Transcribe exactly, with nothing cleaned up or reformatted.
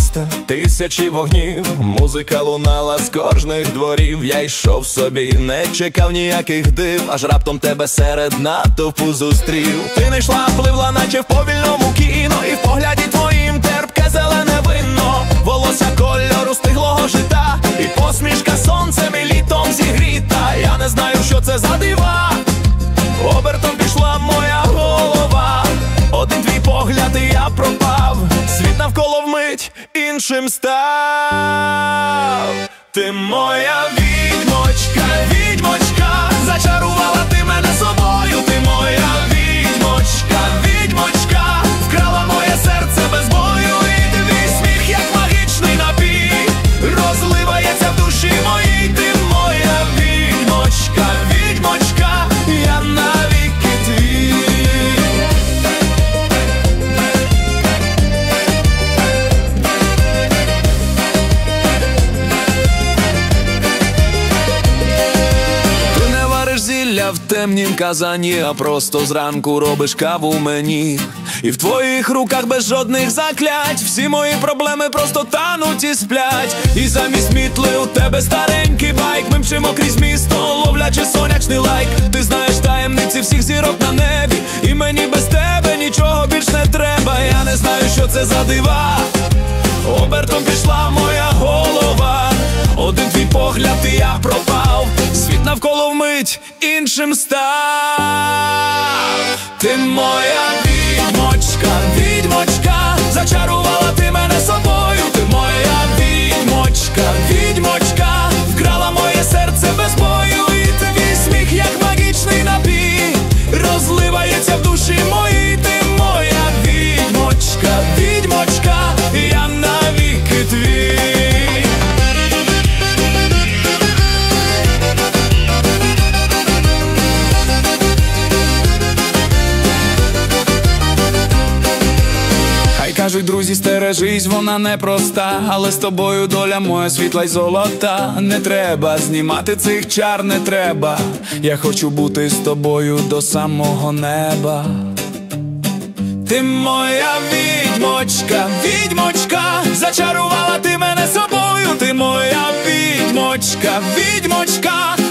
міста, тисячі вогнів, музика лунала з кожних дворів. Я йшов собі, не чекав ніяких див, аж раптом тебе серед натовпу зустрів. Ти не йшла, пливла, наче в повільному кіно, і в погляді твоїм терпке зелене вино, волосся кольору стиглого жита, і посмішка сонцем і літом зігріта. Я не знаю, що це за дива, обертом пішла моя голова. Один твій погляд, і я пропав, світ навколо вмить іншим став. Ти моя відьмочка, відьмочка, зачарувала ти мене собою. Ти моя відьмочка, відьмочка, вкрала моє серце без бою. І твій сміх, як магічний напій, розливається в душі моїй. Ти моя відьмочка, відьмочка, я навіки твій. Зілля в темнім казані, а просто зранку робиш каву мені. І в твоїх руках без жодних заклять всі мої проблеми просто тануть і сплять. І замість мітли у тебе старенький байк. Ми мчимо крізь місто, ловлячи сонячний лайк. Ти знаєш таємниці всіх зірок на небі, і мені без тебе нічого більш не треба. Я не знаю, що це за дива, обертом пішла моя голова. Один твій погляд, і я пропав, світ навколо вмить іншим став. Ти моя відьмочка, відьмочка, зачарувала ти мене собою. Ти моя відьмочка, відьмочка, вкрала моє серце без бою. І твій сміх, як магічний напій, розливається в душі моїй. Ти моя відьмочка, відьмочка, я навіки твій. Кажуть, друзі, стережись, вона непроста, але з тобою доля моя світла й золота. Не треба знімати цих чар, не треба, я хочу бути з тобою до самого неба. Ти моя відьмочка, відьмочка, зачарувала ти мене собою. Ти моя відьмочка, відьмочка,